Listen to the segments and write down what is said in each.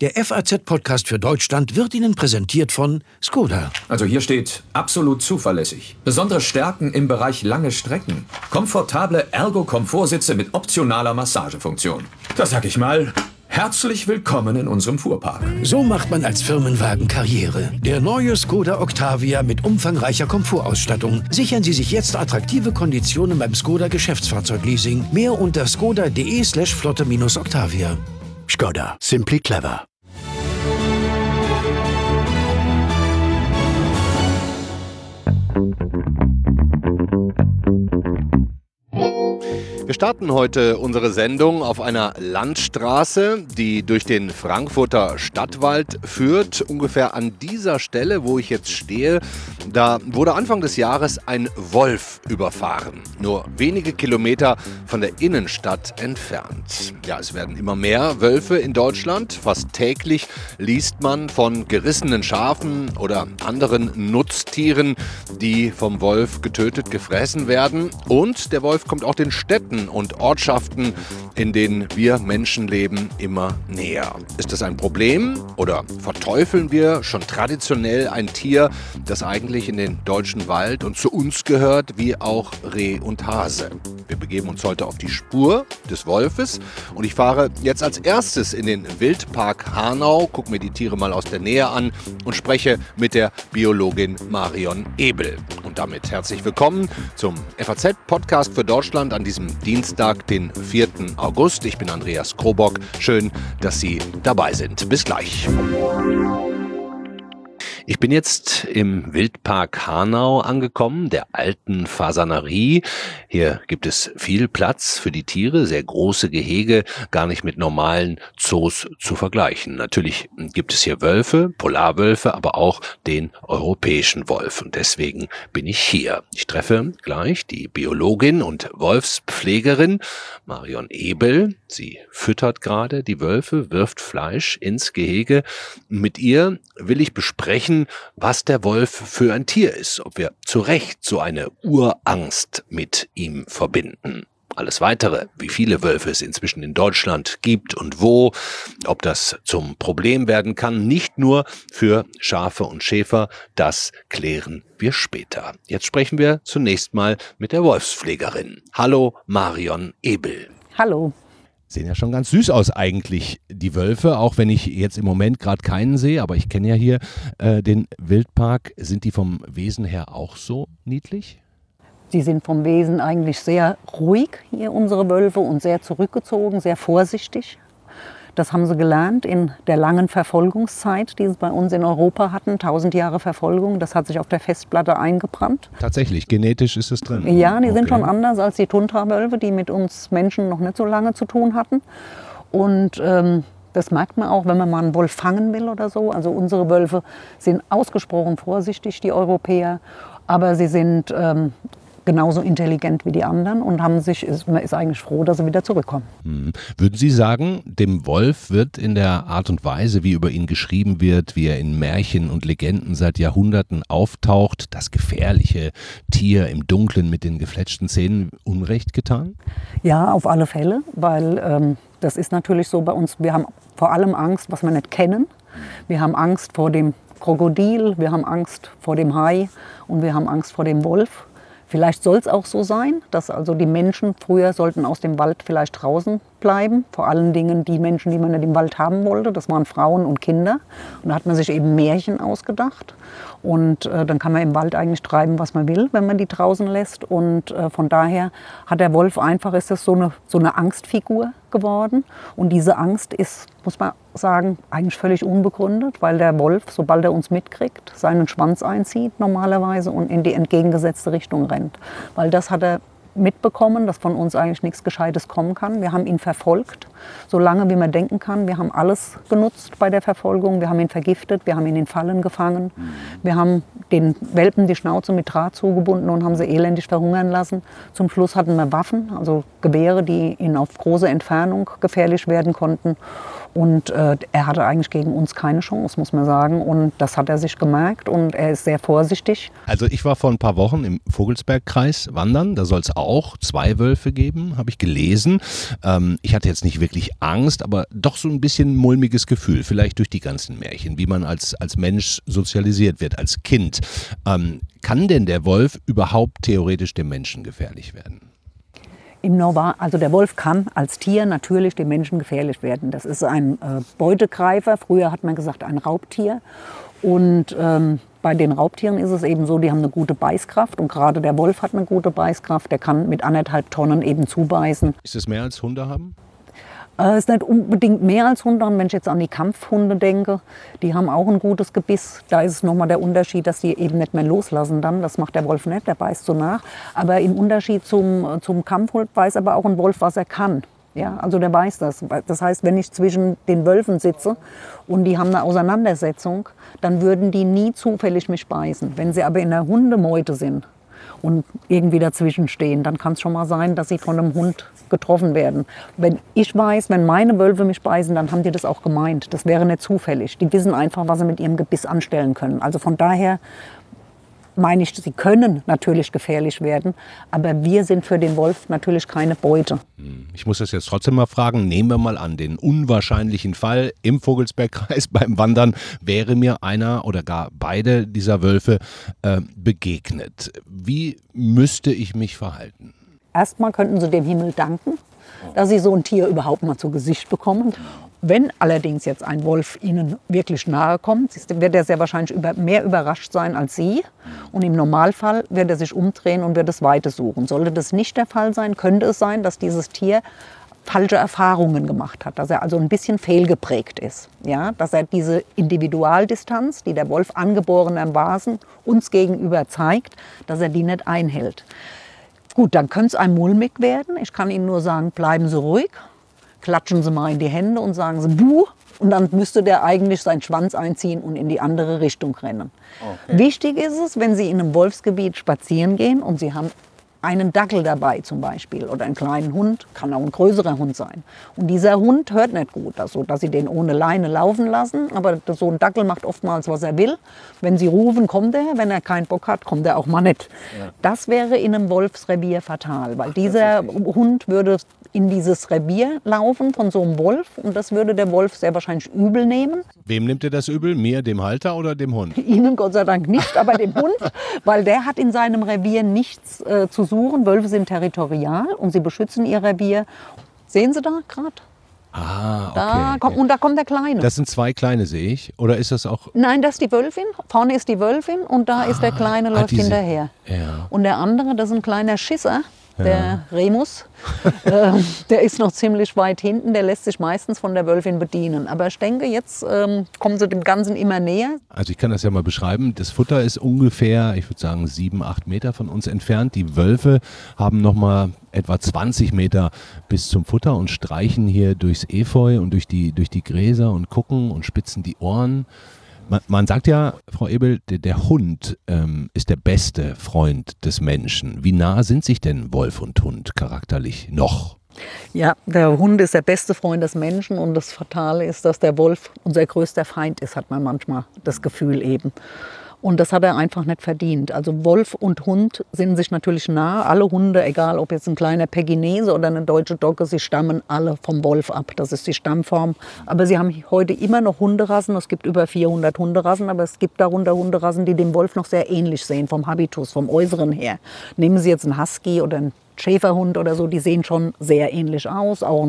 Der FAZ-Podcast für Deutschland wird Ihnen präsentiert von Skoda. Also hier steht absolut zuverlässig. Besondere Stärken im Bereich lange Strecken. Komfortable Ergo-Komfortsitze mit optionaler Massagefunktion. Da sag ich mal, herzlich willkommen in unserem Fuhrpark. So macht man als Firmenwagen Karriere. Der neue Skoda Octavia mit umfangreicher Komfortausstattung. Sichern Sie sich jetzt attraktive Konditionen beim Skoda Geschäftsfahrzeugleasing. Mehr unter skoda.de/flotte-Octavia. Skoda. Simply clever. Wir starten heute unsere Sendung auf einer Landstraße, die durch den Frankfurter Stadtwald führt. Ungefähr an dieser Stelle, wo ich jetzt stehe, da wurde Anfang des Jahres ein Wolf überfahren. Nur wenige Kilometer von der Innenstadt entfernt. Ja, es werden immer mehr Wölfe in Deutschland. Fast täglich liest man von gerissenen Schafen oder anderen Nutztieren, die vom Wolf getötet, gefressen werden. Und der Wolf kommt auch den Städten und Ortschaften, in denen wir Menschen leben, immer näher. Ist das ein Problem oder verteufeln wir schon traditionell ein Tier, das eigentlich in den deutschen Wald und zu uns gehört, wie auch Reh und Hase? Wir begeben uns heute auf die Spur des Wolfes und ich fahre jetzt als erstes in den Wildpark Hanau, gucke mir die Tiere mal aus der Nähe an und spreche mit der Biologin Marion Ebel. Und damit herzlich willkommen zum FAZ-Podcast für Deutschland an diesem Dienstag, den 4. August. Ich bin Andreas Krobock. Schön, dass Sie dabei sind. Bis gleich. Ich bin jetzt im Wildpark Hanau angekommen, der alten Fasanerie. Hier gibt es viel Platz für die Tiere, sehr große Gehege, gar nicht mit normalen Zoos zu vergleichen. Natürlich gibt es hier Wölfe, Polarwölfe, aber auch den europäischen Wolf. Und deswegen bin ich hier. Ich treffe gleich die Biologin und Wolfspflegerin Marion Ebel. Sie füttert gerade die Wölfe, wirft Fleisch ins Gehege. Mit ihr will ich besprechen, was der Wolf für ein Tier ist, ob wir zu Recht so eine Urangst mit ihm verbinden. Alles Weitere, wie viele Wölfe es inzwischen in Deutschland gibt und wo, ob das zum Problem werden kann, nicht nur für Schafe und Schäfer, das klären wir später. Jetzt sprechen wir zunächst mal mit der Wolfspflegerin. Hallo Marion Ebel. Hallo. Sehen ja schon ganz süß aus eigentlich, die Wölfe, auch wenn ich jetzt im Moment gerade keinen sehe, aber ich kenne ja hier den Wildpark. Sind die vom Wesen her auch so niedlich? Die sind vom Wesen eigentlich sehr ruhig, hier unsere Wölfe, und sehr zurückgezogen, sehr vorsichtig. Das haben sie gelernt in der langen Verfolgungszeit, die sie bei uns in Europa hatten. 1000 Jahre Verfolgung, das hat sich auf der Festplatte eingebrannt. Tatsächlich, genetisch ist es drin? Ja, die sind schon anders als die Tundrawölfe, die mit uns Menschen noch nicht so lange zu tun hatten. Und das merkt man auch, wenn man mal einen Wolf fangen will oder so. Also unsere Wölfe sind ausgesprochen vorsichtig, die Europäer. Aber sie sind genauso intelligent wie die anderen und man ist eigentlich froh, dass sie wieder zurückkommen. Würden Sie sagen, dem Wolf wird in der Art und Weise, wie über ihn geschrieben wird, wie er in Märchen und Legenden seit Jahrhunderten auftaucht, das gefährliche Tier im Dunkeln mit den gefletschten Zähnen, Unrecht getan? Ja, auf alle Fälle, weil das ist natürlich so bei uns, wir haben vor allem Angst, was wir nicht kennen. Wir haben Angst vor dem Krokodil, wir haben Angst vor dem Hai und wir haben Angst vor dem Wolf. Vielleicht soll es auch so sein, dass also die Menschen früher sollten aus dem Wald vielleicht draußen bleiben. Vor allen Dingen die Menschen, die man nicht im Wald haben wollte, das waren Frauen und Kinder. Und da hat man sich eben Märchen ausgedacht. Und dann kann man im Wald eigentlich treiben, was man will, wenn man die draußen lässt. Und von daher hat der Wolf einfach, ist das so eine Angstfigur geworden. Und diese Angst ist, muss man sagen, eigentlich völlig unbegründet, weil der Wolf, sobald er uns mitkriegt, seinen Schwanz einzieht normalerweise und in die entgegengesetzte Richtung rennt. Weil das hat er mitbekommen, dass von uns eigentlich nichts Gescheites kommen kann. Wir haben ihn verfolgt, so lange wie man denken kann. Wir haben alles genutzt bei der Verfolgung. Wir haben ihn vergiftet, wir haben ihn in Fallen gefangen. Wir haben den Welpen die Schnauze mit Draht zugebunden und haben sie elendig verhungern lassen. Zum Schluss hatten wir Waffen, also Gewehre, die ihnen auf große Entfernung gefährlich werden konnten. Und er hatte eigentlich gegen uns keine Chance, muss man sagen. Und das hat er sich gemerkt und er ist sehr vorsichtig. Also ich war vor ein paar Wochen im Vogelsbergkreis wandern, da soll es auch 2 Wölfe geben, habe ich gelesen. Ich hatte jetzt nicht wirklich Angst, aber doch so ein bisschen mulmiges Gefühl, vielleicht durch die ganzen Märchen, wie man als Mensch sozialisiert wird, als Kind. Kann denn der Wolf überhaupt theoretisch dem Menschen gefährlich werden? Also der Wolf kann als Tier natürlich dem Menschen gefährlich werden. Das ist ein Beutegreifer, früher hat man gesagt ein Raubtier. Und bei den Raubtieren ist es eben so, die haben eine gute Beißkraft. Und gerade der Wolf hat eine gute Beißkraft, der kann mit 1,5 Tonnen eben zubeißen. Ist es mehr als Hunde haben? Ist nicht unbedingt mehr als Hunde. Wenn ich jetzt an die Kampfhunde denke, die haben auch ein gutes Gebiss. Da ist es nochmal der Unterschied, dass die eben nicht mehr loslassen dann. Das macht der Wolf nicht, der beißt so nach. Aber im Unterschied zum Kampfhund weiß aber auch ein Wolf, was er kann. Ja, also der weiß das. Das heißt, wenn ich zwischen den Wölfen sitze und die haben eine Auseinandersetzung, dann würden die nie zufällig mich beißen. Wenn sie aber in der Hundemeute sind und irgendwie dazwischen stehen, dann kann es schon mal sein, dass sie von einem Hund getroffen werden. Wenn ich weiß, wenn meine Wölfe mich beißen, dann haben die das auch gemeint. Das wäre nicht zufällig. Die wissen einfach, was sie mit ihrem Gebiss anstellen können. Also von daher meine ich, sie können natürlich gefährlich werden, aber wir sind für den Wolf natürlich keine Beute. Ich muss das jetzt trotzdem mal fragen. Nehmen wir mal an, den unwahrscheinlichen Fall, im Vogelsbergkreis beim Wandern wäre mir einer oder gar beide dieser Wölfe begegnet. Wie müsste ich mich verhalten? Erstmal könnten sie dem Himmel danken, dass sie so ein Tier überhaupt mal zu Gesicht bekommen. Wenn allerdings jetzt ein Wolf ihnen wirklich nahe kommt, wird er sehr wahrscheinlich mehr überrascht sein als sie. Und im Normalfall wird er sich umdrehen und wird das Weite suchen. Sollte das nicht der Fall sein, könnte es sein, dass dieses Tier falsche Erfahrungen gemacht hat, dass er also ein bisschen fehlgeprägt ist. Ja? Dass er diese Individualdistanz, die der Wolf angeborenermaßen uns gegenüber zeigt, dass er die nicht einhält. Gut, dann könnte es einem mulmig werden. Ich kann Ihnen nur sagen, bleiben Sie ruhig. Klatschen Sie mal in die Hände und sagen Sie Buh. Und dann müsste der eigentlich seinen Schwanz einziehen und in die andere Richtung rennen. Okay. Wichtig ist es, wenn Sie in einem Wolfsgebiet spazieren gehen und Sie haben einen Dackel dabei zum Beispiel oder einen kleinen Hund, kann auch ein größerer Hund sein. Und dieser Hund hört nicht gut, also, dass Sie den ohne Leine laufen lassen. Aber so ein Dackel macht oftmals, was er will. Wenn Sie rufen, kommt er. Wenn er keinen Bock hat, kommt er auch mal nicht. Ja. Das wäre in einem Wolfsrevier fatal, weil dieser Hund würde in dieses Revier laufen von so einem Wolf und das würde der Wolf sehr wahrscheinlich übel nehmen. Wem nimmt er das übel? Mir, dem Halter oder dem Hund? Ihnen Gott sei Dank nicht, aber dem Hund, weil der hat in seinem Revier nichts zu suchen. Wölfe sind territorial und sie beschützen ihr Revier. Sehen Sie da gerade? Ah, okay. Und da kommt der Kleine. Das sind 2 Kleine, sehe ich. Oder ist das auch... Nein, das ist die Wölfin. Vorne ist die Wölfin und da ist der Kleine, läuft hinterher. Ja. Und der andere, das ist ein kleiner Schisser. Der Remus, der ist noch ziemlich weit hinten, der lässt sich meistens von der Wölfin bedienen. Aber ich denke, jetzt kommen sie dem Ganzen immer näher. Also ich kann das ja mal beschreiben. Das Futter ist ungefähr, ich würde sagen, 7, 8 Meter von uns entfernt. Die Wölfe haben nochmal etwa 20 Meter bis zum Futter und streichen hier durchs Efeu und durch die Gräser und gucken und spitzen die Ohren. Man sagt ja, Frau Ebel, der Hund ist der beste Freund des Menschen. Wie nah sind sich denn Wolf und Hund charakterlich noch? Ja, der Hund ist der beste Freund des Menschen und das Fatale ist, dass der Wolf unser größter Feind ist, hat man manchmal das Gefühl eben. Und das hat er einfach nicht verdient. Also Wolf und Hund sind sich natürlich nah. Alle Hunde, egal ob jetzt ein kleiner Pekinese oder eine deutsche Dogge, sie stammen alle vom Wolf ab. Das ist die Stammform. Aber sie haben heute immer noch Hunderassen. Es gibt über 400 Hunderassen, aber es gibt darunter Hunderassen, die dem Wolf noch sehr ähnlich sehen, vom Habitus, vom Äußeren her. Nehmen Sie jetzt einen Husky oder einen Schäferhund oder so, die sehen schon sehr ähnlich aus. Auch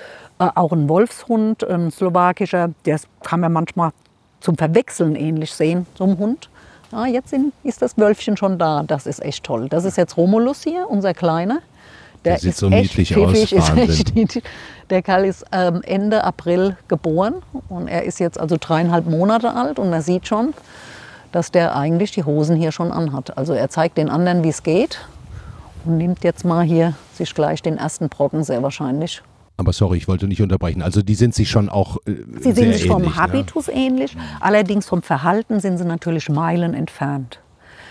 ein Wolfshund, ein slowakischer, der kann man manchmal zum Verwechseln ähnlich sehen, so ein Hund. Ah, jetzt ist das Wölfchen schon da. Das ist echt toll. Das ist jetzt Romulus hier, unser Kleiner. Der sieht so niedlich aus. Ist echt niedlich. Der Kerl ist Ende April geboren und er ist jetzt also 3,5 Monate alt und man sieht schon, dass der eigentlich die Hosen hier schon anhat. Also er zeigt den anderen, wie es geht und nimmt jetzt mal hier sich gleich den ersten Brocken sehr wahrscheinlich. Aber sorry, ich wollte nicht unterbrechen. Also die sind sich schon auch Sie sind sich vom Habitus ähnlich, allerdings vom Verhalten sind sie natürlich Meilen entfernt.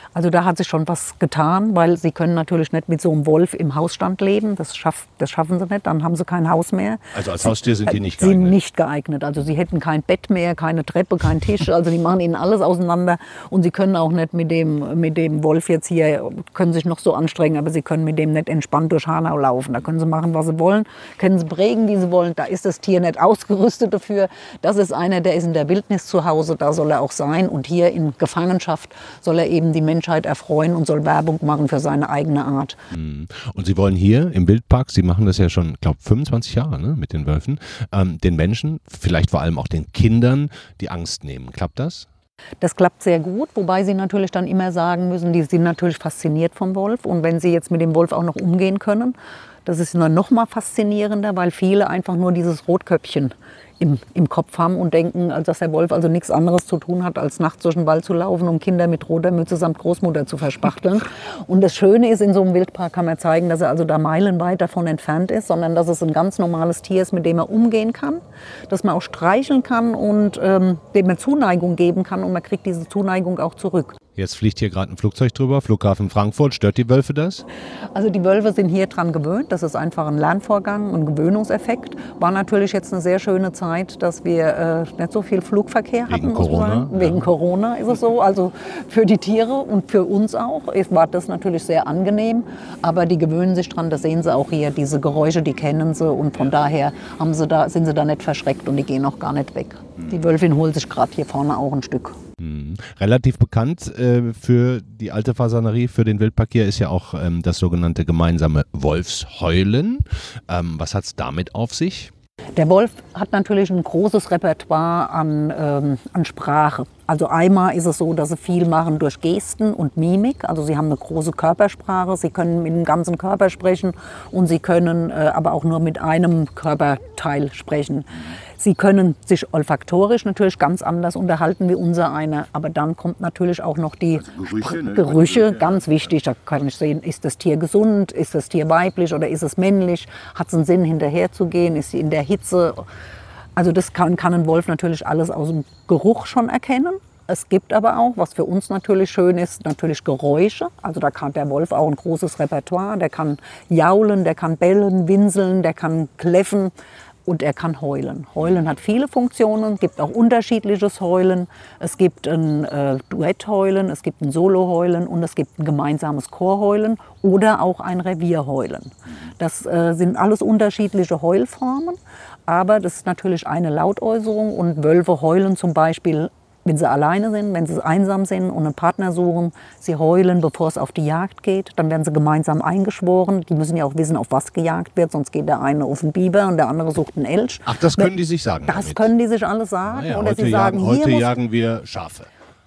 Also da hat sich schon was getan, weil sie können natürlich nicht mit so einem Wolf im Hausstand leben. Das schaffen sie nicht, dann haben sie kein Haus mehr. Also als Haustier sind die nicht geeignet? Sie sind nicht geeignet. Also sie hätten kein Bett mehr, keine Treppe, keinen Tisch. Also die machen ihnen alles auseinander. Und sie können auch nicht mit dem Wolf jetzt hier, können sich noch so anstrengen, aber sie können mit dem nicht entspannt durch Hanau laufen. Da können sie machen, was sie wollen, können sie prägen, wie sie wollen. Da ist das Tier nicht ausgerüstet dafür. Das ist einer, der ist in der Wildnis zu Hause, da soll er auch sein. Und hier in Gefangenschaft soll er eben die Menschheit erfreuen und soll Werbung machen für seine eigene Art. Und Sie wollen hier im Wildpark, Sie machen das ja schon, glaube 25 Jahre, ne, mit den Wölfen, den Menschen, vielleicht vor allem auch den Kindern, die Angst nehmen. Klappt das? Das klappt sehr gut, wobei Sie natürlich dann immer sagen müssen, die sind natürlich fasziniert vom Wolf. Und wenn Sie jetzt mit dem Wolf auch noch umgehen können, das ist noch mal faszinierender, weil viele einfach nur dieses Rotköpfchen im Kopf haben und denken, dass der Wolf also nichts anderes zu tun hat, als nachts durch den Wald zu laufen und Kinder mit roter Mütze samt Großmutter zu verspachteln. Und das Schöne ist, in so einem Wildpark kann man zeigen, dass er also da meilenweit davon entfernt ist, sondern dass es ein ganz normales Tier ist, mit dem er umgehen kann, dass man auch streicheln kann und dem man Zuneigung geben kann und man kriegt diese Zuneigung auch zurück. Jetzt fliegt hier gerade ein Flugzeug drüber, Flughafen Frankfurt. Stört die Wölfe das? Also die Wölfe sind hier dran gewöhnt. Das ist einfach ein Lernvorgang, ein Gewöhnungseffekt. War natürlich jetzt eine sehr schöne Zeit, dass wir nicht so viel Flugverkehr hatten. Wegen Corona? Wegen Corona ist es so. Also für die Tiere und für uns auch war das natürlich sehr angenehm. Aber die gewöhnen sich dran, das sehen sie auch hier. Diese Geräusche, die kennen sie. Und von daher sind sie da nicht verschreckt und die gehen auch gar nicht weg. Die Wölfin holt sich gerade hier vorne auch ein Stück. Relativ bekannt für die alte Fasanerie, für den Wildpark hier ist ja auch das sogenannte gemeinsame Wolfsheulen. Was hat es damit auf sich? Der Wolf hat natürlich ein großes Repertoire an Sprache. Also einmal ist es so, dass sie viel machen durch Gesten und Mimik. Also sie haben eine große Körpersprache, sie können mit dem ganzen Körper sprechen und sie können aber auch nur mit einem Körperteil sprechen. Sie können sich olfaktorisch natürlich ganz anders unterhalten wie unser einer. Aber dann kommt natürlich auch noch die Gerüche, ganz wichtig. Da kann ich sehen, ist das Tier gesund, ist das Tier weiblich oder ist es männlich? Hat es einen Sinn, hinterherzugehen? Ist sie in der Hitze? Also das kann ein Wolf natürlich alles aus dem Geruch schon erkennen. Es gibt aber auch, was für uns natürlich schön ist, natürlich Geräusche. Also da kann der Wolf auch ein großes Repertoire. Der kann jaulen, der kann bellen, winseln, der kann kläffen. Und er kann heulen. Heulen hat viele Funktionen, es gibt auch unterschiedliches Heulen. Es gibt ein Duettheulen, es gibt ein Soloheulen und es gibt ein gemeinsames Chorheulen oder auch ein Revierheulen. Das sind alles unterschiedliche Heulformen, aber das ist natürlich eine Lautäußerung und Wölfe heulen zum Beispiel, wenn sie alleine sind, wenn sie einsam sind und einen Partner suchen. Sie heulen, bevor es auf die Jagd geht. Dann werden sie gemeinsam eingeschworen. Die müssen ja auch wissen, auf was gejagt wird. Sonst geht der eine auf einen Biber und der andere sucht einen Elch. Ach, das können die sich sagen? Das damit. Können die sich alles sagen. Ja, oder heute sie sagen, heute jagen wir Schafe.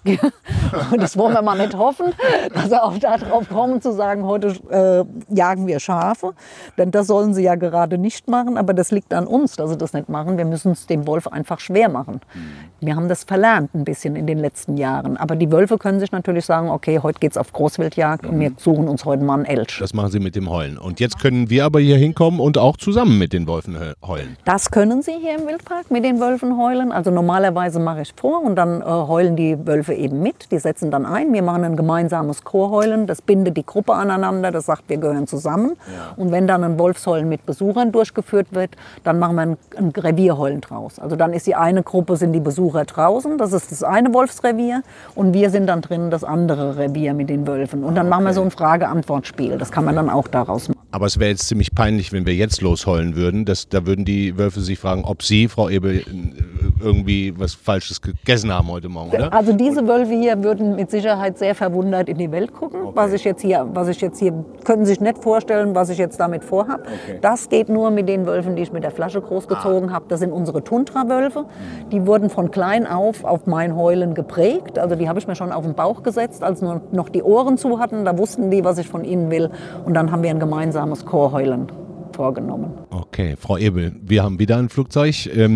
Und das wollen wir mal nicht hoffen, dass sie auch darauf kommen zu sagen, heute jagen wir Schafe. Denn das sollen sie ja gerade nicht machen. Aber das liegt an uns, dass sie das nicht machen. Wir müssen es dem Wolf einfach schwer machen. Wir haben das verlernt ein bisschen in den letzten Jahren. Aber die Wölfe können sich natürlich sagen, okay, heute geht es auf Großwildjagd und wir suchen uns heute mal einen Elch. Das machen sie mit dem Heulen. Und jetzt können wir aber hier hinkommen und auch zusammen mit den Wölfen heulen. Das können sie hier im Wildpark mit den Wölfen heulen. Also normalerweise mache ich vor und dann heulen die Wölfe eben mit. Die setzen dann ein. Wir machen ein gemeinsames Chorheulen. Das bindet die Gruppe aneinander. Das sagt, wir gehören zusammen. Ja. Und wenn dann ein Wolfsheulen mit Besuchern durchgeführt wird, dann machen wir ein Revierheulen draus. Also dann ist die eine Gruppe, sind die Besucher draußen. Das ist das eine Wolfsrevier. Und wir sind dann drin das andere Revier mit den Wölfen. Und dann machen wir so ein Frage-Antwort-Spiel. Das kann man dann auch daraus machen. Aber es wäre jetzt ziemlich peinlich, wenn wir jetzt losheulen würden. Da würden die Wölfe sich fragen, ob Sie, Frau Ebel, irgendwie was Falsches gegessen haben heute Morgen, oder? Also diese Wölfe hier würden mit Sicherheit sehr verwundert in die Welt gucken. Okay. Was ich jetzt hier, können Sie sich nicht vorstellen, was ich jetzt damit vorhabe. Okay. Das geht nur mit den Wölfen, die ich mit der Flasche großgezogen habe. Das sind unsere Tundra-Wölfe. Die wurden von klein auf mein Heulen geprägt. Also die habe ich mir schon auf den Bauch gesetzt, als nur noch die Ohren zu hatten. Da wussten die, was ich von ihnen will. Und dann haben wir ein gemeinsames Chorheulen vorgenommen. Okay, Frau Ebel, wir haben wieder ein Flugzeug.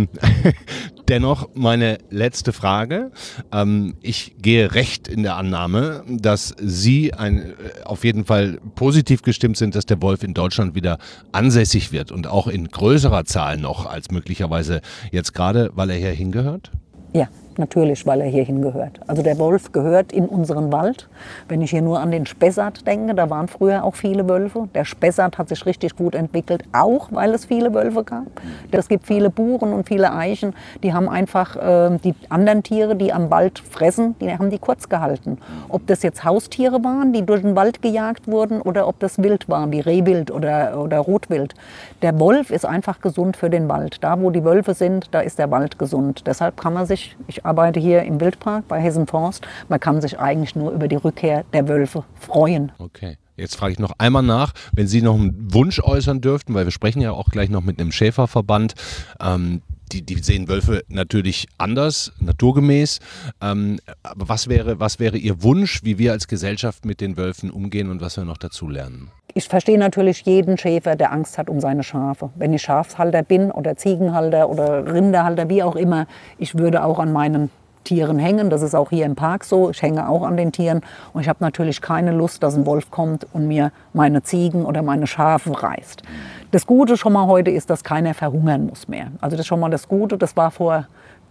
Dennoch meine letzte Frage. Ich gehe recht in der Annahme, dass Sie auf jeden Fall positiv gestimmt sind, dass der Wolf in Deutschland wieder ansässig wird und auch in größerer Zahl noch als möglicherweise jetzt gerade, weil er hier hingehört? Ja, Natürlich, weil er hierhin gehört. Also der Wolf gehört in unseren Wald. Wenn ich hier nur an den Spessart denke, da waren früher auch viele Wölfe. Der Spessart hat sich richtig gut entwickelt, auch weil es viele Wölfe gab. Es gibt viele Buchen und viele Eichen, die haben einfach die anderen Tiere, die am Wald fressen, die haben die kurz gehalten. Ob das jetzt Haustiere waren, die durch den Wald gejagt wurden, oder ob das Wild war, wie Rehwild oder Rotwild. Der Wolf ist einfach gesund für den Wald. Da, wo die Wölfe sind, da ist der Wald gesund. Deshalb kann man sich, ich arbeite hier im Wildpark bei Hessen Forst, man kann sich eigentlich nur über die Rückkehr der Wölfe freuen. Okay. Jetzt frage ich noch einmal nach, wenn Sie noch einen Wunsch äußern dürften, weil wir sprechen ja auch gleich noch mit einem Schäferverband. Die sehen Wölfe natürlich anders, naturgemäß. Aber was wäre Ihr Wunsch, wie wir als Gesellschaft mit den Wölfen umgehen und was wir noch dazu lernen? Ich verstehe natürlich jeden Schäfer, der Angst hat um seine Schafe. Wenn ich Schafshalter bin oder Ziegenhalter oder Rinderhalter, wie auch immer, ich würde auch an meinen Tieren hängen. Das ist auch hier im Park so. Ich hänge auch an den Tieren. Und ich habe natürlich keine Lust, dass ein Wolf kommt und mir meine Ziegen oder meine Schafe reißt. Das Gute schon mal heute ist, dass keiner verhungern muss mehr. Also das ist schon mal das Gute. Das war vor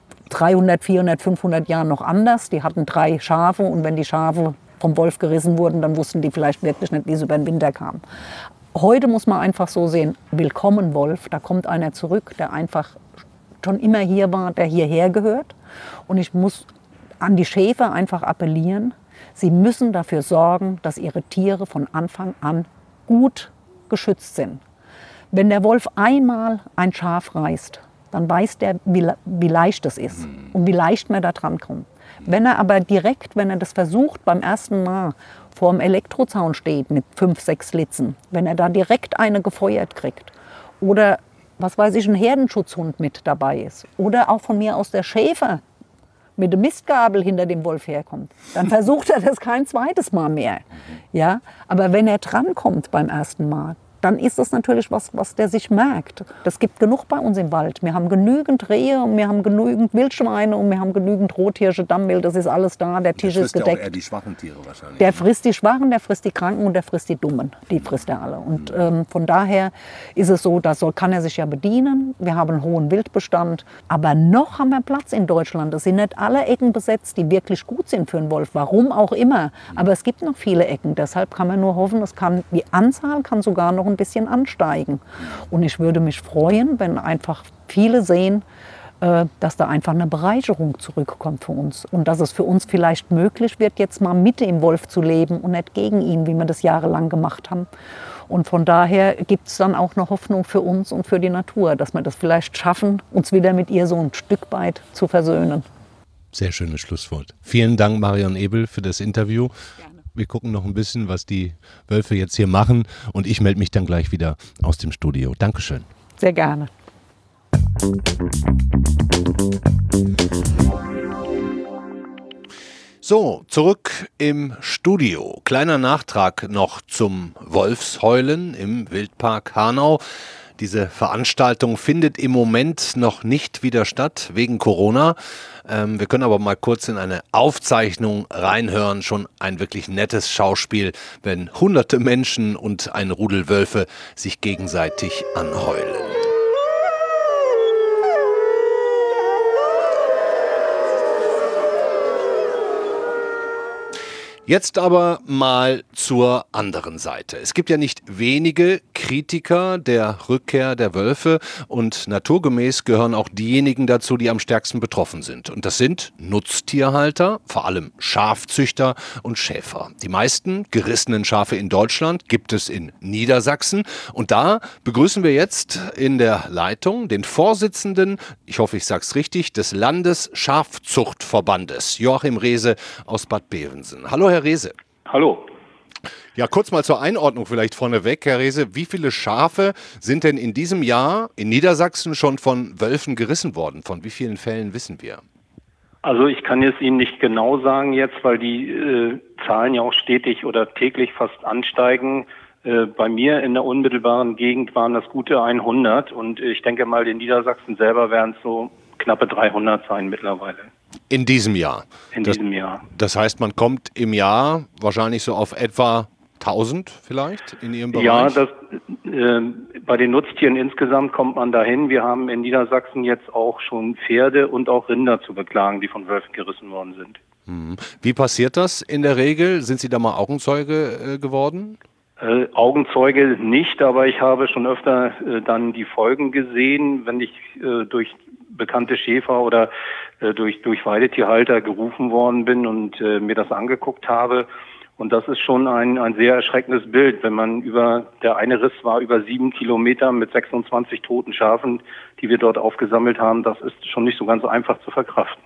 300, 400, 500 Jahren noch anders. Die hatten 3 Schafe und wenn die Schafe vom Wolf gerissen wurden, dann wussten die vielleicht wirklich nicht, wie sie über den Winter kamen. Heute muss man einfach so sehen, willkommen Wolf, da kommt einer zurück, der einfach schon immer hier war, der hierher gehört. Und ich muss an die Schäfer einfach appellieren, sie müssen dafür sorgen, dass ihre Tiere von Anfang an gut geschützt sind. Wenn der Wolf einmal ein Schaf reißt, dann weiß der, wie leicht es ist und wie leicht man da dran kommt. Wenn er aber direkt, wenn er das versucht, beim ersten Mal vor dem Elektrozaun steht mit 5, 6 Litzen, wenn er da direkt eine gefeuert kriegt oder, was weiß ich, ein Herdenschutzhund mit dabei ist oder auch von mir aus der Schäfer mit dem Mistgabel hinter dem Wolf herkommt, dann versucht er das kein zweites Mal mehr. Ja? Aber wenn er drankommt beim ersten Mal, dann ist das natürlich was der sich merkt. Das gibt genug bei uns im Wald. Wir haben genügend Rehe und wir haben genügend Wildschweine und wir haben genügend Rothirsche, Dammwild, das ist alles da, der Tisch ist gedeckt. Der frisst ja auch eher die schwachen Tiere wahrscheinlich. Der frisst die Schwachen, der frisst die Kranken und der frisst die Dummen. Die frisst er alle. Und von daher ist es so, kann er sich ja bedienen. Wir haben einen hohen Wildbestand. Aber noch haben wir Platz in Deutschland. Es sind nicht alle Ecken besetzt, die wirklich gut sind für einen Wolf. Warum auch immer. Aber es gibt noch viele Ecken. Deshalb kann man nur hoffen, die Anzahl kann sogar noch ein bisschen ansteigen. Und ich würde mich freuen, wenn einfach viele sehen, dass da einfach eine Bereicherung zurückkommt für uns. Und dass es für uns vielleicht möglich wird, jetzt mal mit dem Wolf zu leben und nicht gegen ihn, wie wir das jahrelang gemacht haben. Und von daher gibt es dann auch eine Hoffnung für uns und für die Natur, dass wir das vielleicht schaffen, uns wieder mit ihr so ein Stück weit zu versöhnen. Sehr schönes Schlusswort. Vielen Dank, Marion Ebel, für das Interview. Gerne. Wir gucken noch ein bisschen, was die Wölfe jetzt hier machen und ich melde mich dann gleich wieder aus dem Studio. Dankeschön. Sehr gerne. So, zurück im Studio. Kleiner Nachtrag noch zum Wolfsheulen im Wildpark Hanau. Diese Veranstaltung findet im Moment noch nicht wieder statt, wegen Corona. Wir können aber mal kurz in eine Aufzeichnung reinhören. Schon ein wirklich nettes Schauspiel, wenn hunderte Menschen und ein Rudel Wölfe sich gegenseitig anheulen. Jetzt aber mal zur anderen Seite. Es gibt ja nicht wenige Kritiker der Rückkehr der Wölfe und naturgemäß gehören auch diejenigen dazu, die am stärksten betroffen sind. Und das sind Nutztierhalter, vor allem Schafzüchter und Schäfer. Die meisten gerissenen Schafe in Deutschland gibt es in Niedersachsen. Und da begrüßen wir jetzt in der Leitung den Vorsitzenden, ich hoffe, ich sage es richtig, des Landesschafzuchtverbandes, Joachim Reese aus Bad Bevensen. Hallo, Herr Reese. Hallo. Ja, kurz mal zur Einordnung vielleicht vorneweg, Herr Reese. Wie viele Schafe sind denn in diesem Jahr in Niedersachsen schon von Wölfen gerissen worden? Von wie vielen Fällen wissen wir? Also ich kann es Ihnen nicht genau sagen jetzt, weil die Zahlen ja auch stetig oder täglich fast ansteigen. Bei mir in der unmittelbaren Gegend waren das gute 100 und ich denke mal, in Niedersachsen selber werden es so knappe 300 sein mittlerweile. In diesem Jahr? In diesem Jahr. Das heißt, man kommt im Jahr wahrscheinlich so auf etwa 1000 vielleicht in Ihrem Bereich? Ja, bei den Nutztieren insgesamt kommt man dahin. Wir haben in Niedersachsen jetzt auch schon Pferde und auch Rinder zu beklagen, die von Wölfen gerissen worden sind. Wie passiert das in der Regel? Sind Sie da mal Augenzeuge geworden? Augenzeuge nicht, aber ich habe schon öfter dann die Folgen gesehen, wenn ich durch bekannte Schäfer oder durch Weidetierhalter gerufen worden bin und mir das angeguckt habe. Und das ist schon ein sehr erschreckendes Bild, wenn man der eine Riss war über 7 Kilometer mit 26 toten Schafen, die wir dort aufgesammelt haben. Das ist schon nicht so ganz einfach zu verkraften.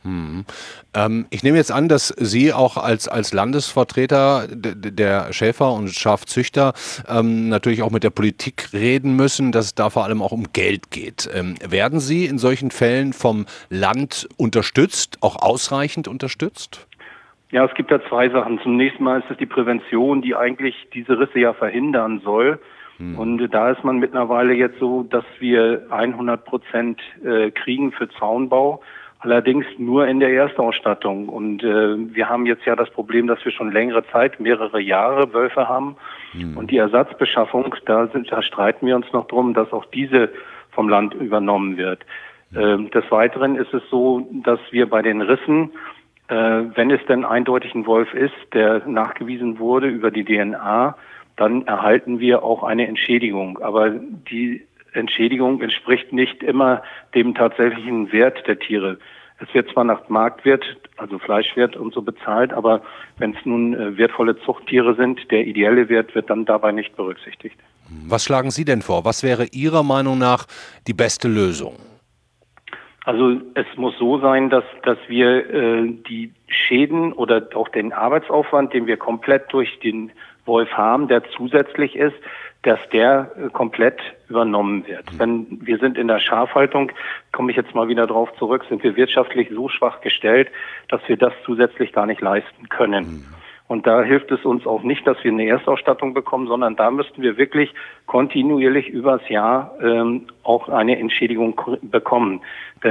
Ich nehme jetzt an, dass Sie auch als Landesvertreter der Schäfer und Schafzüchter natürlich auch mit der Politik reden müssen, dass es da vor allem auch um Geld geht. Werden Sie in solchen Fällen vom Land unterstützt, auch ausreichend unterstützt? Ja, es gibt da zwei Sachen. Zunächst mal ist es die Prävention, die eigentlich diese Risse ja verhindern soll. Und da ist man mittlerweile jetzt so, dass wir 100% kriegen für Zaunbau. Allerdings nur in der Erstausstattung. Und wir haben jetzt ja das Problem, dass wir schon längere Zeit, mehrere Jahre Wölfe haben. Und die Ersatzbeschaffung, da streiten wir uns noch drum, dass auch diese vom Land übernommen wird. Des Weiteren ist es so, dass wir bei den Rissen, wenn es denn eindeutig ein Wolf ist, der nachgewiesen wurde über die DNA, dann erhalten wir auch eine Entschädigung. Aber die Entschädigung entspricht nicht immer dem tatsächlichen Wert der Tiere. Es wird zwar nach Marktwert, also Fleischwert und so bezahlt, aber wenn es nun wertvolle Zuchttiere sind, der ideelle Wert wird dann dabei nicht berücksichtigt. Was schlagen Sie denn vor? Was wäre Ihrer Meinung nach die beste Lösung? Also es muss so sein, dass wir die Schäden oder auch den Arbeitsaufwand, den wir komplett durch den Wolf haben, der zusätzlich ist, dass der komplett übernommen wird. Wenn wir sind in der Schafhaltung, komme ich jetzt mal wieder drauf zurück, sind wir wirtschaftlich so schwach gestellt, dass wir das zusätzlich gar nicht leisten können. Und da hilft es uns auch nicht, dass wir eine Erstausstattung bekommen, sondern da müssten wir wirklich kontinuierlich übers Jahr auch eine Entschädigung bekommen.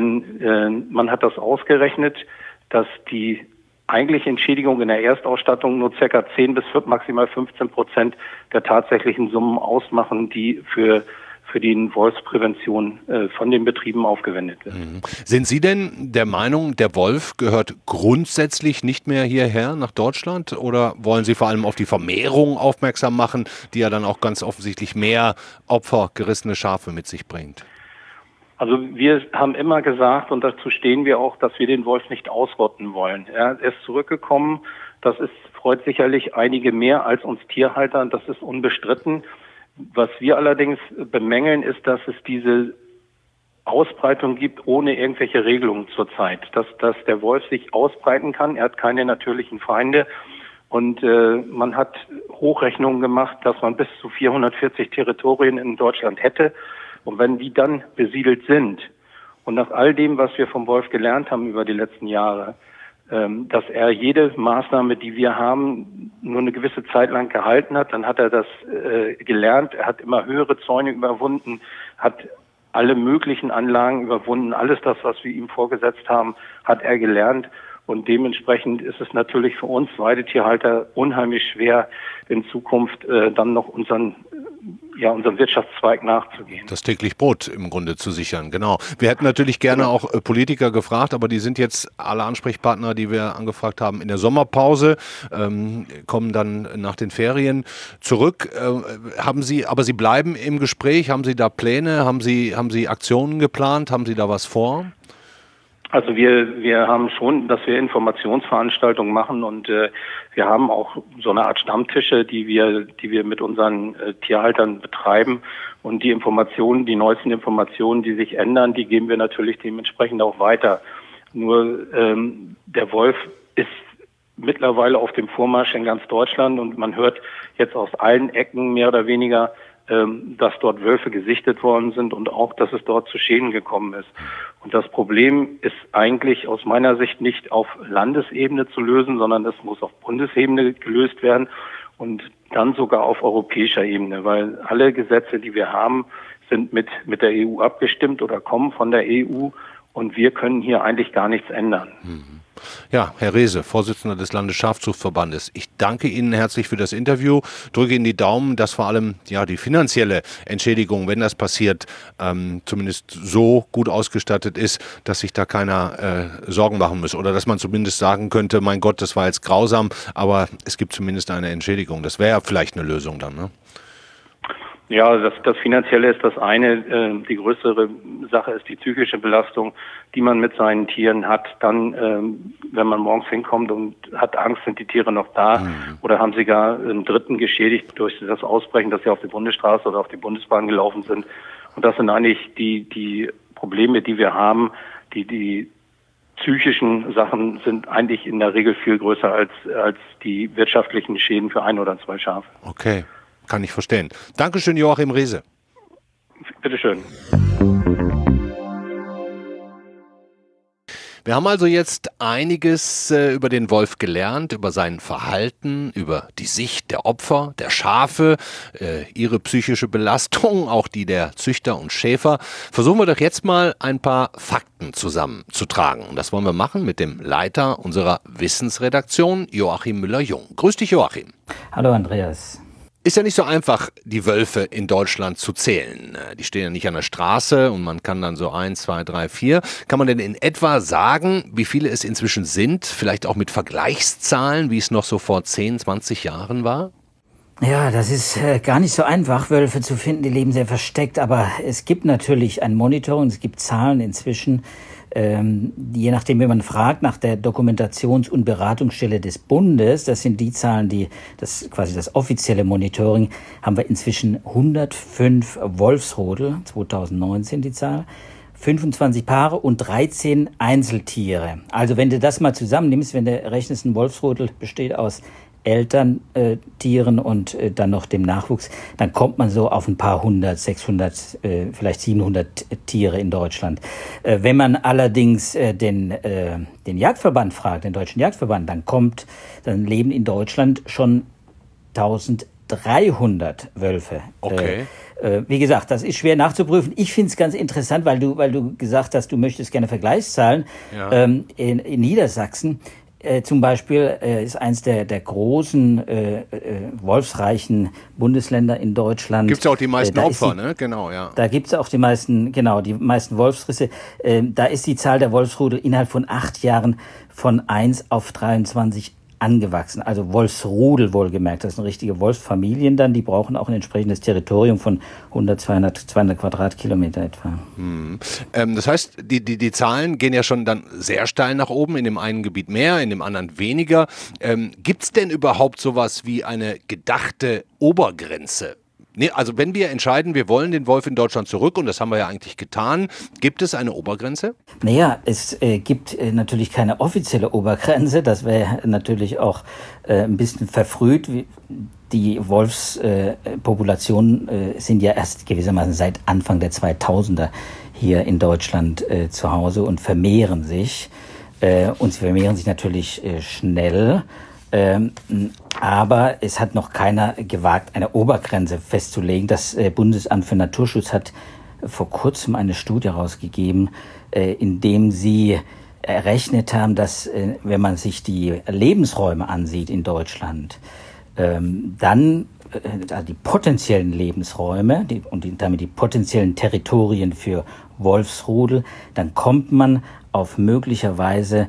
Denn man hat das ausgerechnet, dass die eigentliche Entschädigung in der Erstausstattung nur ca. 10 bis maximal 15% der tatsächlichen Summen ausmachen, die für die Wolfsprävention von den Betrieben aufgewendet wird. Sind Sie denn der Meinung, der Wolf gehört grundsätzlich nicht mehr hierher nach Deutschland? Oder wollen Sie vor allem auf die Vermehrung aufmerksam machen, die ja dann auch ganz offensichtlich mehr Opfer, gerissene Schafe mit sich bringt? Also wir haben immer gesagt, und dazu stehen wir auch, dass wir den Wolf nicht ausrotten wollen. Er ist zurückgekommen. Das freut sicherlich einige mehr als uns Tierhalter. Das ist unbestritten. Was wir allerdings bemängeln, ist, dass es diese Ausbreitung gibt ohne irgendwelche Regelungen zurzeit. Dass der Wolf sich ausbreiten kann. Er hat keine natürlichen Feinde. Und man hat Hochrechnungen gemacht, dass man bis zu 440 Territorien in Deutschland hätte. Und wenn die dann besiedelt sind und nach all dem, was wir vom Wolf gelernt haben über die letzten Jahre, dass er jede Maßnahme, die wir haben, nur eine gewisse Zeit lang gehalten hat, dann hat er das gelernt. Er hat immer höhere Zäune überwunden, hat alle möglichen Anlagen überwunden. Alles das, was wir ihm vorgesetzt haben, hat er gelernt. Und dementsprechend ist es natürlich für uns Weidetierhalter unheimlich schwer, in Zukunft dann noch unserem Wirtschaftszweig nachzugehen. Das täglich Brot im Grunde zu sichern, genau. Wir hätten natürlich gerne auch Politiker gefragt, aber die sind jetzt alle Ansprechpartner, die wir angefragt haben, in der Sommerpause, kommen dann nach den Ferien zurück. Aber Sie bleiben im Gespräch, haben Sie da Pläne, haben Sie Aktionen geplant, haben Sie da was vor? Also wir haben schon, dass wir Informationsveranstaltungen machen und wir haben auch so eine Art Stammtische, die wir mit unseren Tierhaltern betreiben und die neuesten Informationen, die sich ändern, die geben wir natürlich dementsprechend auch weiter. Nur der Wolf ist mittlerweile auf dem Vormarsch in ganz Deutschland und man hört jetzt aus allen Ecken mehr oder weniger, dass dort Wölfe gesichtet worden sind und auch, dass es dort zu Schäden gekommen ist. Und das Problem ist eigentlich aus meiner Sicht nicht auf Landesebene zu lösen, sondern es muss auf Bundesebene gelöst werden und dann sogar auf europäischer Ebene, weil alle Gesetze, die wir haben, sind mit der EU abgestimmt oder kommen von der EU und wir können hier eigentlich gar nichts ändern. Ja, Herr Reese, Vorsitzender des Landesschafzuchtverbandes, ich danke Ihnen herzlich für das Interview, drücke Ihnen die Daumen, dass vor allem die finanzielle Entschädigung, wenn das passiert, zumindest so gut ausgestattet ist, dass sich da keiner Sorgen machen muss oder dass man zumindest sagen könnte, mein Gott, das war jetzt grausam, aber es gibt zumindest eine Entschädigung. Das wäre ja vielleicht eine Lösung dann, ne? Ja, das Finanzielle ist das eine. Die größere Sache ist die psychische Belastung, die man mit seinen Tieren hat. Dann, wenn man morgens hinkommt und hat Angst, sind die Tiere noch da oder haben sie gar einen Dritten geschädigt durch das Ausbrechen, dass sie auf die Bundesstraße oder auf die Bundesbahn gelaufen sind. Und das sind eigentlich die Probleme, die wir haben. Die psychischen Sachen sind eigentlich in der Regel viel größer als die wirtschaftlichen Schäden für 1 oder 2 Schafe. Okay. Kann ich verstehen. Dankeschön, Joachim Reese. Bitteschön. Wir haben also jetzt einiges über den Wolf gelernt, über sein Verhalten, über die Sicht der Opfer, der Schafe, ihre psychische Belastung, auch die der Züchter und Schäfer. Versuchen wir doch jetzt mal ein paar Fakten zusammenzutragen. Und das wollen wir machen mit dem Leiter unserer Wissensredaktion, Joachim Müller-Jung. Grüß dich, Joachim. Hallo, Andreas. Ist ja nicht so einfach, die Wölfe in Deutschland zu zählen. Die stehen ja nicht an der Straße und man kann dann so 1, 2, 3, 4. Kann man denn in etwa sagen, wie viele es inzwischen sind? Vielleicht auch mit Vergleichszahlen, wie es noch so vor 10, 20 Jahren war? Ja, das ist gar nicht so einfach, Wölfe zu finden. Die leben sehr versteckt. Aber es gibt natürlich ein Monitoring, es gibt Zahlen inzwischen. Je nachdem, wie man fragt, nach der Dokumentations- und Beratungsstelle des Bundes, das sind die Zahlen, das offizielle Monitoring, haben wir inzwischen 105 Wolfsrudel, 2019 die Zahl, 25 Paare und 13 Einzeltiere. Also wenn du das mal zusammennimmst, wenn du rechnest, ein Wolfsrudel besteht aus Elterntieren und dann noch dem Nachwuchs, dann kommt man so auf ein paar 100, 600, vielleicht 700 Tiere in Deutschland. Wenn man allerdings den Jagdverband fragt, den Deutschen Jagdverband, dann leben in Deutschland schon 1300 Wölfe. Okay. Wie gesagt, das ist schwer nachzuprüfen. Ich finde es ganz interessant, weil du gesagt hast, du möchtest gerne Vergleichszahlen. Ja. In Niedersachsen zum Beispiel ist eins der großen wolfsreichen Bundesländer in Deutschland. Gibt es ja auch die meisten Opfer, ne? Genau, ja. Da gibt es auch die meisten Wolfsrisse. Da ist die Zahl der Wolfsrudel innerhalb von 8 Jahren von 1 auf 23 angewachsen. Also Wolfsrudel wohlgemerkt. Das sind richtige Wolfsfamilien dann. Die brauchen auch ein entsprechendes Territorium von 100, 200 Quadratkilometer etwa. Das heißt, die Zahlen gehen ja schon dann sehr steil nach oben. In dem einen Gebiet mehr, in dem anderen weniger. Gibt es denn überhaupt sowas wie eine gedachte Obergrenze? Nee, also wenn wir entscheiden, wir wollen den Wolf in Deutschland zurück, und das haben wir ja eigentlich getan, gibt es eine Obergrenze? Naja, es gibt natürlich keine offizielle Obergrenze. Das wäre natürlich auch ein bisschen verfrüht. Die Wolfspopulationen sind ja erst gewissermaßen seit Anfang der 2000er hier in Deutschland zu Hause und vermehren sich. Und sie vermehren sich natürlich schnell. Aber es hat noch keiner gewagt, eine Obergrenze festzulegen. Das Bundesamt für Naturschutz hat vor kurzem eine Studie rausgegeben, in dem sie errechnet haben, dass wenn man sich die Lebensräume ansieht in Deutschland, dann die potenziellen Lebensräume und damit die potenziellen Territorien für Wolfsrudel, dann kommt man auf möglicherweise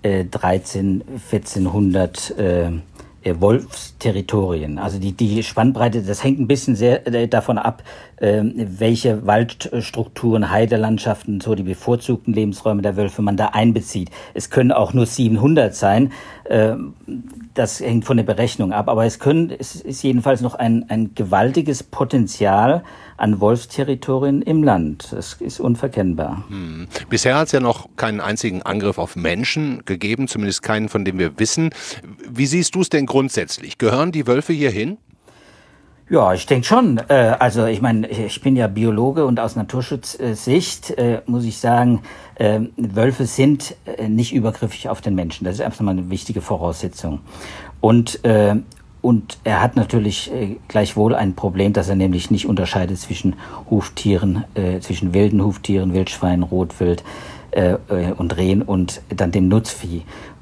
1400 Wolfsterritorien. Also die Spannbreite, das hängt ein bisschen sehr davon ab, welche Waldstrukturen, Heidelandschaften, so die bevorzugten Lebensräume der Wölfe man da einbezieht. Es können auch nur 700 sein. Das hängt von der Berechnung ab. Aber es ist jedenfalls noch ein gewaltiges Potenzial an Wolfsterritorien im Land. Das ist unverkennbar. Bisher hat es ja noch keinen einzigen Angriff auf Menschen gegeben, zumindest keinen, von dem wir wissen. Wie siehst du es denn grundsätzlich? Gehören die Wölfe hierhin? Ja, ich denke schon. Also ich meine, ich bin ja Biologe und aus Naturschutzsicht muss ich sagen, Wölfe sind nicht übergriffig auf den Menschen. Das ist erstmal eine wichtige Voraussetzung. Und er hat natürlich gleichwohl ein Problem, dass er nämlich nicht unterscheidet zwischen Huftieren, zwischen wilden Huftieren, Wildschweinen, Rotwild und Rehen und dann dem Nutzvieh.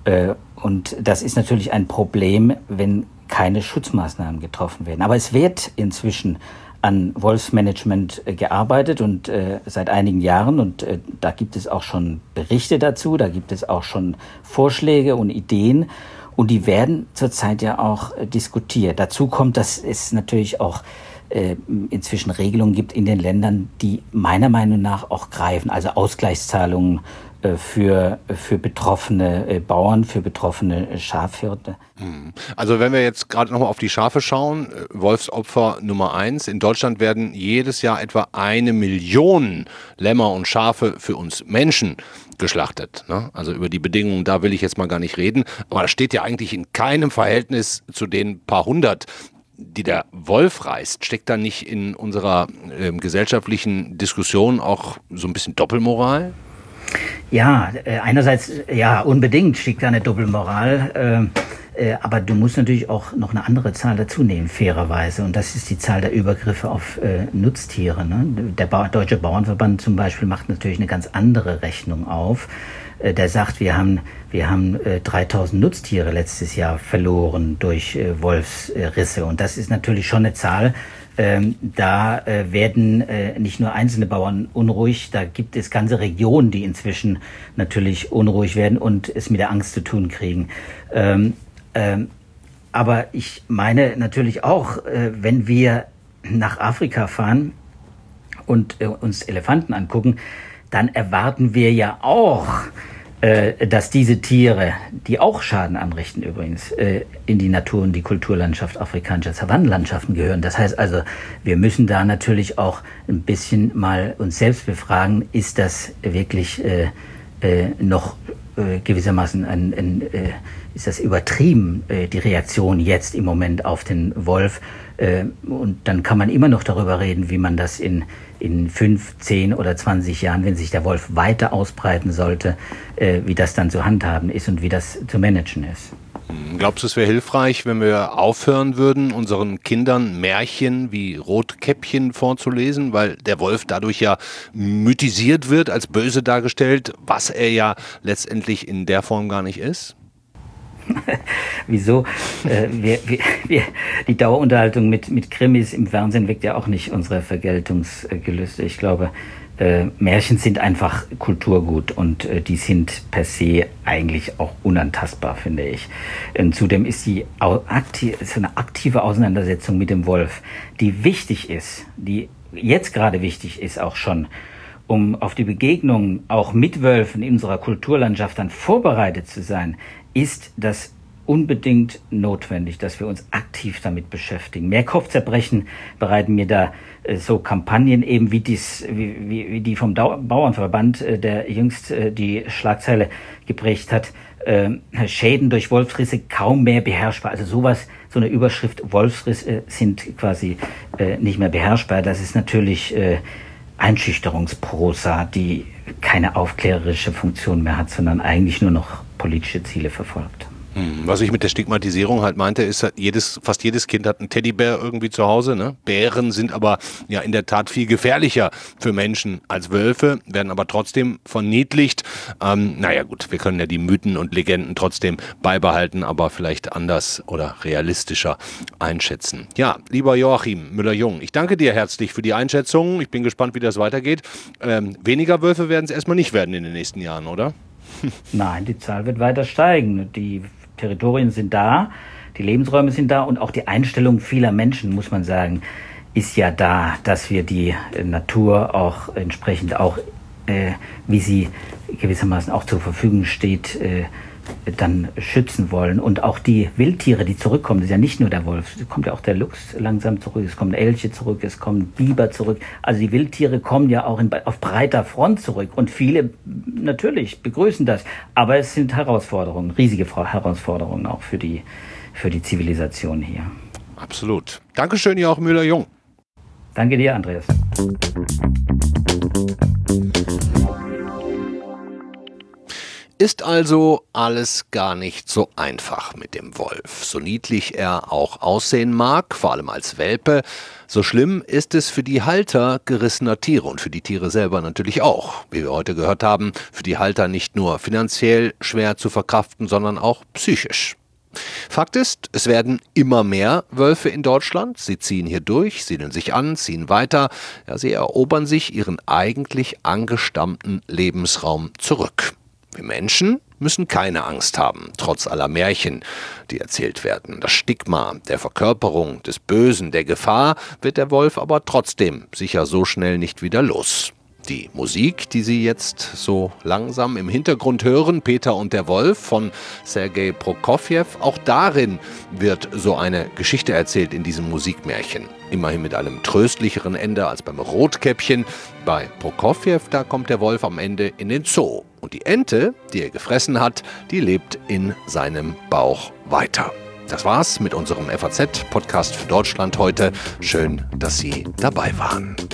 Und das ist natürlich ein Problem, wenn keine Schutzmaßnahmen getroffen werden. Aber es wird inzwischen an Wolfsmanagement gearbeitet und seit einigen Jahren, und da gibt es auch schon Berichte dazu, da gibt es auch schon Vorschläge und Ideen, und die werden zurzeit ja auch diskutiert. Dazu kommt, dass es natürlich auch inzwischen Regelungen gibt in den Ländern, die meiner Meinung nach auch greifen, also Ausgleichszahlungen für betroffene Bauern, für betroffene Schafhirte. Also wenn wir jetzt gerade nochmal auf die Schafe schauen, Wolfsopfer Nummer 1. In Deutschland werden jedes Jahr etwa 1 Million Lämmer und Schafe für uns Menschen geschlachtet. Ne? Also über die Bedingungen, da will ich jetzt mal gar nicht reden. Aber das steht ja eigentlich in keinem Verhältnis zu den paar hundert, die der Wolf reißt. Steckt da nicht in unserer gesellschaftlichen Diskussion auch so ein bisschen Doppelmoral? Ja, einerseits, ja, unbedingt steckt da eine Doppelmoral, aber du musst natürlich auch noch eine andere Zahl dazu nehmen, fairerweise, und das ist die Zahl der Übergriffe auf Nutztiere. Ne? Der Deutsche Bauernverband zum Beispiel macht natürlich eine ganz andere Rechnung auf. Der sagt, wir haben 3000 Nutztiere letztes Jahr verloren durch Wolfsrisse, und das ist natürlich schon eine Zahl. Da werden nicht nur einzelne Bauern unruhig, da gibt es ganze Regionen, die inzwischen natürlich unruhig werden und es mit der Angst zu tun kriegen. Aber ich meine natürlich auch, wenn wir nach Afrika fahren und uns Elefanten angucken, dann erwarten wir ja auch, dass diese Tiere, die auch Schaden anrichten übrigens, in die Natur- und die Kulturlandschaft afrikanischer Savannenlandschaften gehören. Das heißt also, wir müssen da natürlich auch ein bisschen mal uns selbst befragen, ist das wirklich noch gewissermaßen ist das übertrieben, die Reaktion jetzt im Moment auf den Wolf? Und dann kann man immer noch darüber reden, wie man das in 5, 10 oder 20 Jahren, wenn sich der Wolf weiter ausbreiten sollte, wie das dann zu handhaben ist und wie das zu managen ist. Glaubst du, es wäre hilfreich, wenn wir aufhören würden, unseren Kindern Märchen wie Rotkäppchen vorzulesen, weil der Wolf dadurch ja mythisiert wird, als böse dargestellt, was er ja letztendlich in der Form gar nicht ist? Wieso? Die Dauerunterhaltung mit Krimis im Fernsehen weckt ja auch nicht unsere Vergeltungsgelüste. Ich glaube, Märchen sind einfach Kulturgut und die sind per se eigentlich auch unantastbar, finde ich. Zudem ist so eine aktive Auseinandersetzung mit dem Wolf, die wichtig ist, die jetzt gerade wichtig ist auch schon, um auf die Begegnung auch mit Wölfen in unserer Kulturlandschaft dann vorbereitet zu sein, ist das unbedingt notwendig, dass wir uns aktiv damit beschäftigen. Mehr Kopfzerbrechen bereiten mir da so Kampagnen eben wie die vom Bauernverband, der jüngst die Schlagzeile geprägt hat, Schäden durch Wolfsrisse kaum mehr beherrschbar. Also sowas, so eine Überschrift, Wolfsrisse sind quasi nicht mehr beherrschbar. Das ist natürlich Einschüchterungsprosa, die keine aufklärerische Funktion mehr hat, sondern eigentlich nur noch politische Ziele verfolgt. Was ich mit der Stigmatisierung halt meinte, ist, fast jedes Kind hat einen Teddybär irgendwie zu Hause. Ne? Bären sind aber ja in der Tat viel gefährlicher für Menschen als Wölfe, werden aber trotzdem verniedlicht. Naja gut, wir können ja die Mythen und Legenden trotzdem beibehalten, aber vielleicht anders oder realistischer einschätzen. Ja, lieber Joachim Müller-Jung, ich danke dir herzlich für die Einschätzung. Ich bin gespannt, wie das weitergeht. Weniger Wölfe werden es erstmal nicht werden in den nächsten Jahren, oder? Nein, die Zahl wird weiter steigen. Die Territorien sind da, die Lebensräume sind da und auch die Einstellung vieler Menschen, muss man sagen, ist ja da, dass wir die Natur auch entsprechend auch, wie sie gewissermaßen auch zur Verfügung steht, dann schützen wollen. Und auch die Wildtiere, die zurückkommen, das ist ja nicht nur der Wolf, es kommt ja auch der Luchs langsam zurück, es kommen Elche zurück, es kommen Biber zurück. Also die Wildtiere kommen ja auch auf breiter Front zurück und viele natürlich begrüßen das. Aber es sind Herausforderungen, riesige Herausforderungen auch für die Zivilisation hier. Absolut. Dankeschön, Joachim Müller-Jung. Danke dir, Andreas. Ist also alles gar nicht so einfach mit dem Wolf. So niedlich er auch aussehen mag, vor allem als Welpe, so schlimm ist es für die Halter gerissener Tiere und für die Tiere selber natürlich auch. Wie wir heute gehört haben, für die Halter nicht nur finanziell schwer zu verkraften, sondern auch psychisch. Fakt ist, es werden immer mehr Wölfe in Deutschland. Sie ziehen hier durch, siedeln sich an, ziehen weiter. Ja, sie erobern sich ihren eigentlich angestammten Lebensraum zurück. Wir Menschen müssen keine Angst haben, trotz aller Märchen, die erzählt werden. Das Stigma der Verkörperung, des Bösen, der Gefahr wird der Wolf aber trotzdem sicher so schnell nicht wieder los. Die Musik, die Sie jetzt so langsam im Hintergrund hören, Peter und der Wolf von Sergei Prokofjew, auch darin wird so eine Geschichte erzählt in diesem Musikmärchen. Immerhin mit einem tröstlicheren Ende als beim Rotkäppchen. Bei Prokofjew, da kommt der Wolf am Ende in den Zoo. Und die Ente, die er gefressen hat, die lebt in seinem Bauch weiter. Das war's mit unserem FAZ-Podcast für Deutschland heute. Schön, dass Sie dabei waren.